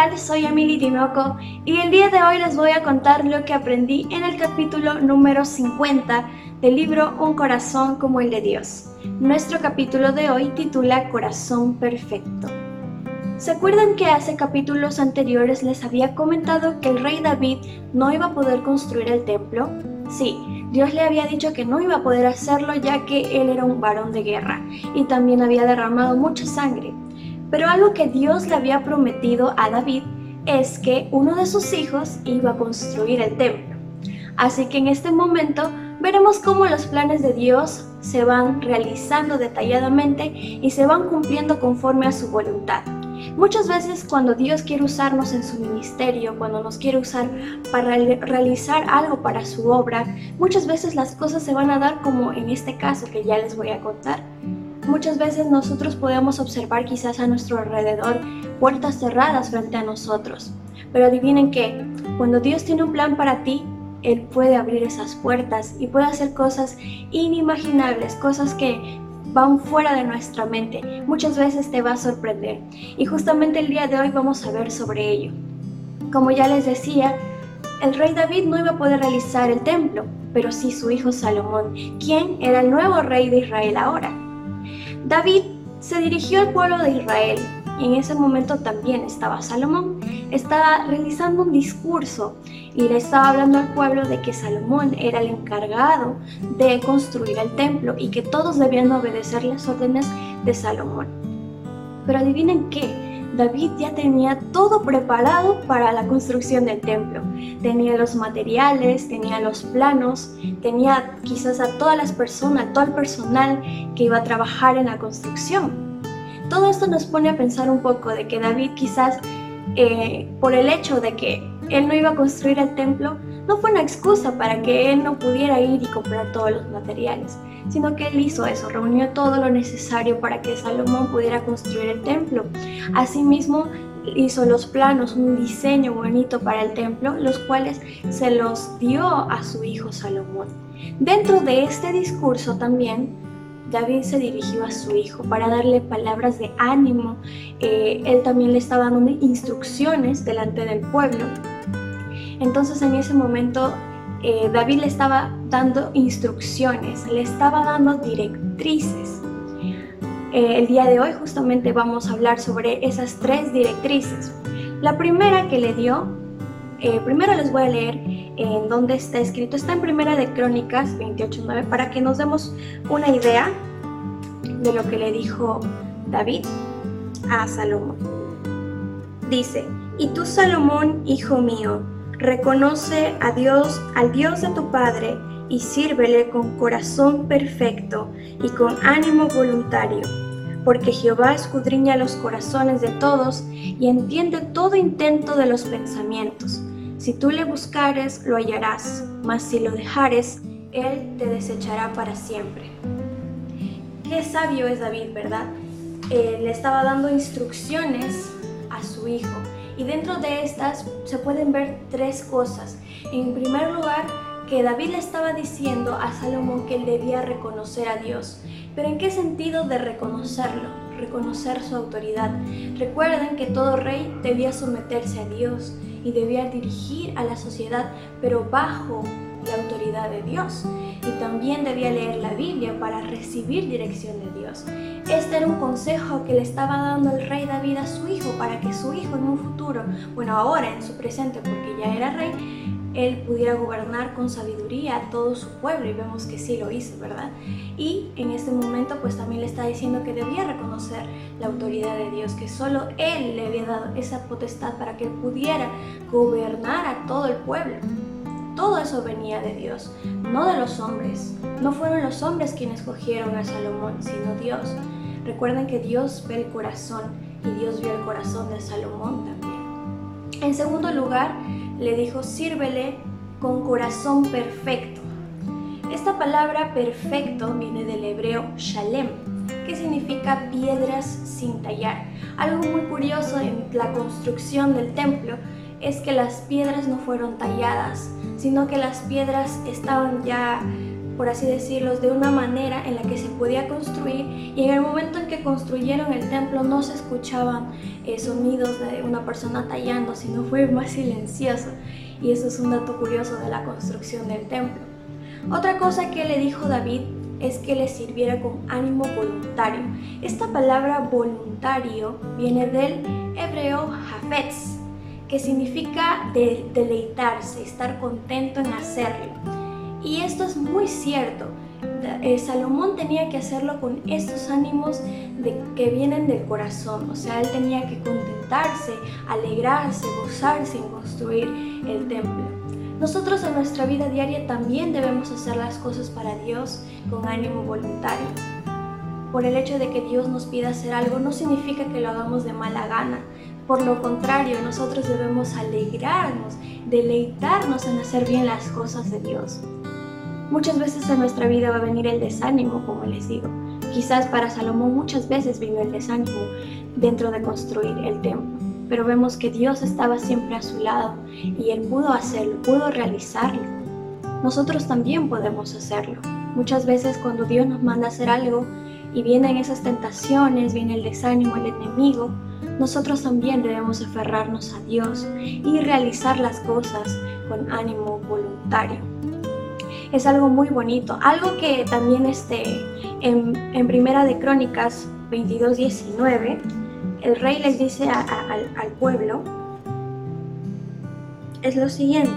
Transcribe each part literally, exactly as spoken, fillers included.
tal? Soy Emily Tinoco y el día de hoy les voy a contar lo que aprendí en el capítulo número cincuenta del libro Un corazón como el de Dios. Nuestro capítulo de hoy titula Corazón Perfecto. ¿Se acuerdan que hace capítulos anteriores les había comentado que el rey David no iba a poder construir el templo? Sí, Dios le había dicho que no iba a poder hacerlo ya que él era un varón de guerra y también había derramado mucha sangre. Pero algo que Dios le había prometido a David es que uno de sus hijos iba a construir el templo. Así que en este momento veremos cómo los planes de Dios se van realizando detalladamente y se van cumpliendo conforme a su voluntad. Muchas veces cuando Dios quiere usarnos en su ministerio, cuando nos quiere usar para realizar algo para su obra, muchas veces las cosas se van a dar como en este caso que ya les voy a contar. Muchas veces nosotros podemos observar quizás a nuestro alrededor puertas cerradas frente a nosotros. Pero adivinen qué, cuando Dios tiene un plan para ti, Él puede abrir esas puertas y puede hacer cosas inimaginables, cosas que van fuera de nuestra mente. Muchas veces te va a sorprender. Y justamente el día de hoy vamos a ver sobre ello. Como ya les decía, el rey David no iba a poder realizar el templo, pero sí su hijo Salomón, quien era el nuevo rey de Israel ahora. David se dirigió al pueblo de Israel y en ese momento también estaba Salomón. Estaba realizando un discurso y le estaba hablando al pueblo de que Salomón era el encargado de construir el templo y que todos debían obedecer las órdenes de Salomón. Pero adivinen qué, David ya tenía todo preparado para la construcción del templo. Tenía los materiales, tenía los planos, tenía quizás a todas las personas, todo el personal que iba a trabajar en la construcción. Todo esto nos pone a pensar un poco de que David quizás eh, por el hecho de que él no iba a construir el templo, no fue una excusa para que él no pudiera ir y comprar todos los materiales, sino que él hizo eso, reunió todo lo necesario para que Salomón pudiera construir el templo. Asimismo, hizo los planos, un diseño bonito para el templo, los cuales se los dio a su hijo Salomón. Dentro de este discurso también, David se dirigió a su hijo para darle palabras de ánimo. Eh, él también le estaba dando instrucciones delante del pueblo. Entonces en ese momento eh, David le estaba dando instrucciones, le estaba dando directrices. Eh, el día de hoy justamente vamos a hablar sobre esas tres directrices. La primera que le dio, eh, primero les voy a leer en dónde está escrito, está en Primera de Crónicas veintiocho nueve para que nos demos una idea de lo que le dijo David a Salomón. Dice: y tú, Salomón, hijo mío, reconoce a Dios, al Dios de tu Padre, y sírvele con corazón perfecto y con ánimo voluntario, porque Jehová escudriña los corazones de todos y entiende todo intento de los pensamientos. Si tú le buscares, lo hallarás, mas si lo dejares, él te desechará para siempre. Qué sabio es David, ¿verdad? Eh, le estaba dando instrucciones a su hijo. Y dentro de estas se pueden ver tres cosas. En primer lugar, que David le estaba diciendo a Salomón que él debía reconocer a Dios. ¿Pero en qué sentido de reconocerlo? Reconocer su autoridad. Recuerden que todo rey debía someterse a Dios y debía dirigir a la sociedad, pero bajo la autoridad de Dios. Y también debía leer la Biblia para recibir dirección de Dios. Este era un consejo que le estaba dando el rey David a su hijo, para que su hijo en un futuro, bueno ahora en su presente porque ya era rey, él pudiera gobernar con sabiduría a todo su pueblo, y vemos que sí lo hizo, ¿verdad? Y en este momento pues también le está diciendo que debía reconocer la autoridad de Dios, que solo él le había dado esa potestad para que él pudiera gobernar a todo el pueblo. Todo eso venía de Dios, no de los hombres. No fueron los hombres quienes escogieron a Salomón, sino Dios. Recuerden que Dios ve el corazón y Dios vio el corazón de Salomón también. En segundo lugar, le dijo: sírvele con corazón perfecto. Esta palabra perfecto viene del hebreo shalem, que significa piedras sin tallar. Algo muy curioso en la construcción del templo es que las piedras no fueron talladas, sino que las piedras estaban ya por así decirlo, de una manera en la que se podía construir, y en el momento en que construyeron el templo no se escuchaban eh, sonidos de una persona tallando, sino fue más silencioso, y eso es un dato curioso de la construcción del templo. Otra cosa que le dijo David es que le sirviera con ánimo voluntario. Esta palabra voluntario viene del hebreo hafetz, que significa de deleitarse, estar contento en hacerlo. Y esto es muy cierto. Eh, Salomón tenía que hacerlo con estos ánimos de, que vienen del corazón. O sea, él tenía que contentarse, alegrarse, gozarse en construir el templo. Nosotros en nuestra vida diaria también debemos hacer las cosas para Dios con ánimo voluntario. Por el hecho de que Dios nos pida hacer algo no significa que lo hagamos de mala gana. Por lo contrario, nosotros debemos alegrarnos, deleitarnos en hacer bien las cosas de Dios. Muchas veces en nuestra vida va a venir el desánimo, como les digo. Quizás para Salomón muchas veces vino el desánimo dentro de construir el templo. Pero vemos que Dios estaba siempre a su lado y Él pudo hacerlo, pudo realizarlo. Nosotros también podemos hacerlo. Muchas veces cuando Dios nos manda a hacer algo y vienen esas tentaciones, viene el desánimo, el enemigo, nosotros también debemos aferrarnos a Dios y realizar las cosas con ánimo voluntario. Es algo muy bonito, algo que también este, en, en Primera de Crónicas veintidós diecinueve, el rey les dice a, a, al, al pueblo, es lo siguiente: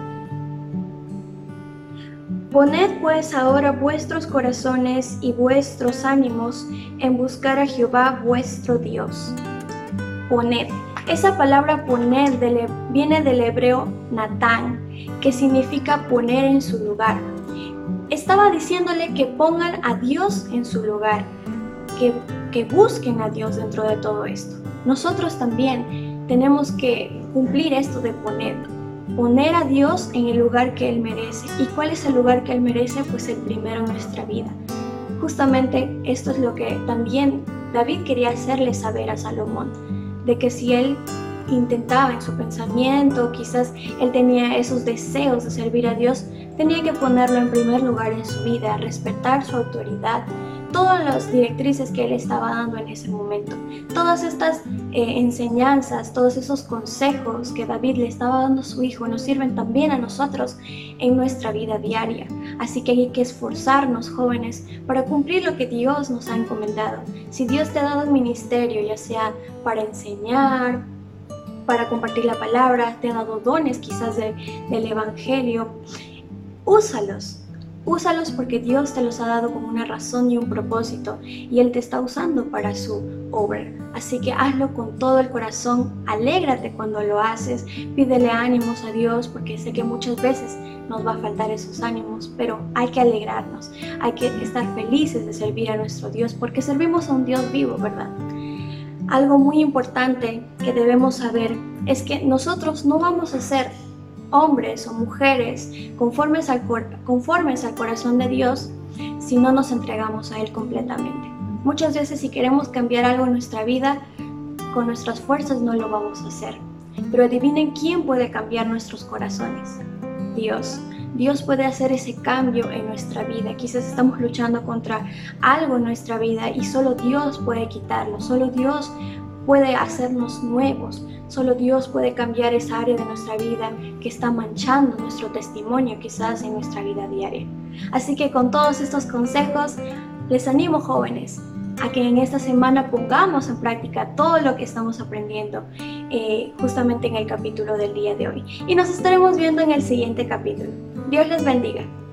poned pues ahora vuestros corazones y vuestros ánimos en buscar a Jehová vuestro Dios. Poned. Esa palabra poner del, viene del hebreo natán, que significa poner en su lugar. Estaba diciéndole que pongan a Dios en su lugar, que, que busquen a Dios dentro de todo esto. Nosotros también tenemos que cumplir esto de poner, poner a Dios en el lugar que Él merece. ¿Y cuál es el lugar que Él merece? Pues el primero en nuestra vida. Justamente esto es lo que también David quería hacerle saber a Salomón, de que si él intentaba en su pensamiento, quizás él tenía esos deseos de servir a Dios, tenía que ponerlo en primer lugar en su vida, respetar su autoridad, todas las directrices que él estaba dando en ese momento, todas estas eh, enseñanzas, todos esos consejos que David le estaba dando a su hijo nos sirven también a nosotros en nuestra vida diaria. Así que hay que esforzarnos, jóvenes, para cumplir lo que Dios nos ha encomendado. Si Dios te ha dado un ministerio, ya sea para enseñar, para compartir la palabra, te ha dado dones quizás de, del evangelio, úsalos. Úsalos porque Dios te los ha dado con una razón y un propósito, y Él te está usando para su obra. Así que hazlo con todo el corazón, alégrate cuando lo haces, pídele ánimos a Dios, porque sé que muchas veces nos va a faltar esos ánimos, pero hay que alegrarnos, hay que estar felices de servir a nuestro Dios, porque servimos a un Dios vivo, ¿verdad? Algo muy importante que debemos saber es que nosotros no vamos a ser hombres o mujeres conformes al, conformes al corazón de Dios si no nos entregamos a Él completamente. Muchas veces si queremos cambiar algo en nuestra vida, con nuestras fuerzas no lo vamos a hacer. Pero adivinen quién puede cambiar nuestros corazones. Dios. Dios puede hacer ese cambio en nuestra vida. Quizás estamos luchando contra algo en nuestra vida y solo Dios puede quitarlo. Solo Dios puede hacernos nuevos. Solo Dios puede cambiar esa área de nuestra vida que está manchando nuestro testimonio quizás en nuestra vida diaria. Así que con todos estos consejos, les animo, jóvenes, a que en esta semana pongamos en práctica todo lo que estamos aprendiendo eh, justamente en el capítulo del día de hoy. Y nos estaremos viendo en el siguiente capítulo. Dios les bendiga.